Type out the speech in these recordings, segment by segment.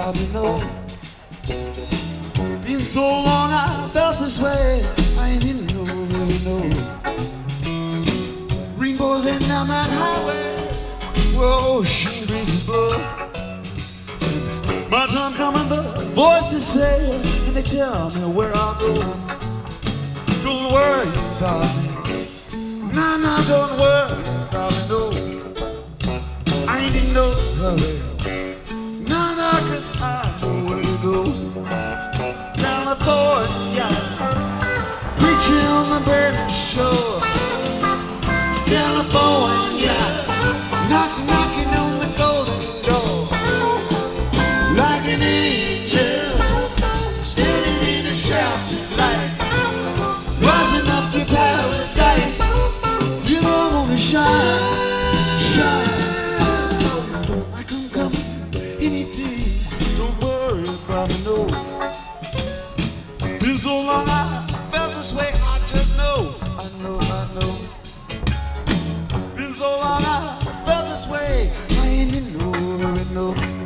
probably know. Been so long I felt this way, I didn't know, really know. Rainbows in down that highway, where ocean breezes blow. My drum coming, the voices say, and they tell me where I'll go. Don't worry about me, nah, nah, don't worry about me, no. I ain't in no hurry, nah, nah, 'cause I know where to go. California, preaching on the burning shore. California, knocking on the golden door. Like an angel, standing in a shaft of light, rising up to paradise. You know I'm gonna shine, shine. I can come any day, don't worry about me, no. Been so long I felt this way, I just know, I know, I know. Been so long I felt this way, I ain't in no hurry, no.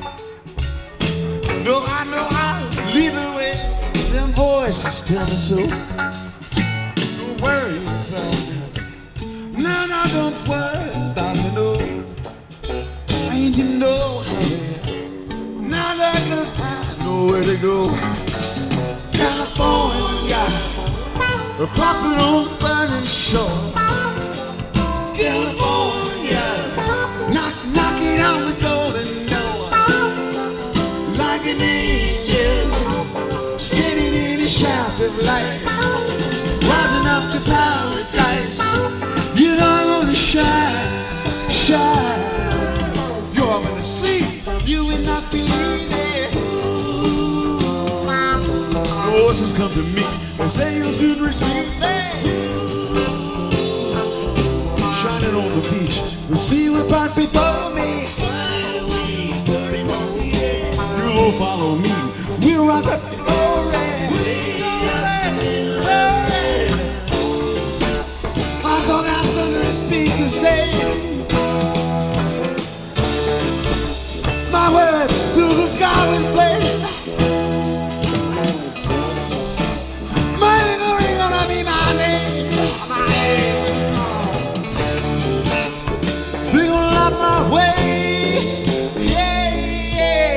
No, I know I'll lead the way, them voices tell me so. Don't worry about me, no, no, don't worry about me, no. I ain't in no hurry, now that 'cause I know where to go. California, popping on the burning shore. California, knocking on the golden door. Like an angel, standing in a shaft of light, rising up to paradise. You know I'm gonna shine, shine. You're gonna sleep, you will not believe it. The voices come to me and say you'll soon receive me. Shining on the beach, the sea will part before me. You will follow me, we'll rise up to glory. I thought I thunder and speak the same. My word fills the sky with flame. My little ring gonna be my name. They're gonna light my way. Yeah, yeah.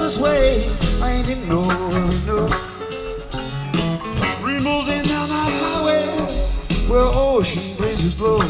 this way. I ain't in no, no. Rainbows ain't down that highway where ocean breezes blow.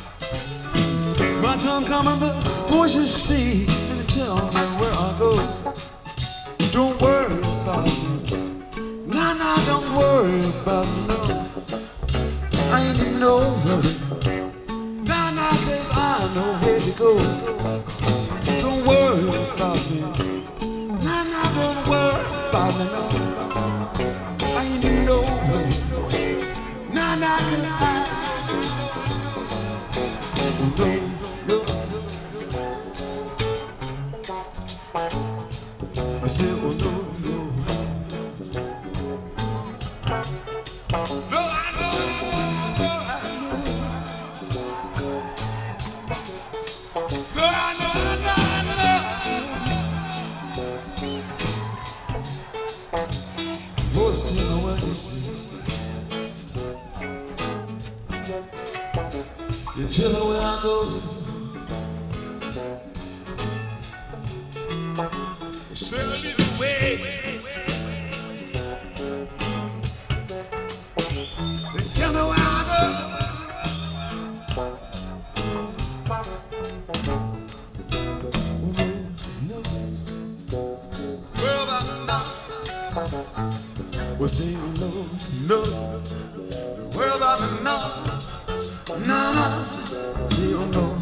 My tongue coming, the voices see and tell me where I go. Don't worry about me. Nah, nah, don't worry about me, no. I ain't in no hurry. Nah, nah, 'cause I know where to go. Don't worry about me. Nah, nah, don't worry about me, no. I ain't in no hurry. Nah, nah, 'cause I know. I said, oh, no, no. No, I know, no, I know, Boys, you know what this is. You tell me where I go. Send a little way. They tell me where I go. No, no. Where about now? Well, say no, no. Where about now? No, no. Say no.